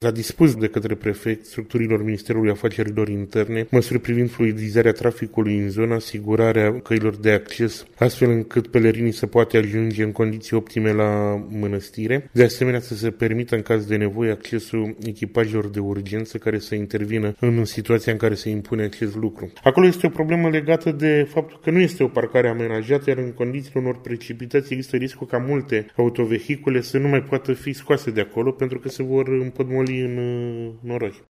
S-a dispus de către prefect structurilor Ministerului Afacerilor Interne măsuri privind fluidizarea traficului în zonă, asigurarea căilor de acces, astfel încât pelerinii să poată ajunge în condiții optime la mănăstire. De asemenea, să se permită în caz de nevoie accesul echipajelor de urgență care să intervină în situația în care se impune acest lucru. Acolo este o problemă legată de faptul că nu este o parcare amenajată, iar în condițiile unor precipitații există riscul ca multe autovehicule să nu mai poată fi scoase de acolo pentru că se vor împotmoli în noroi.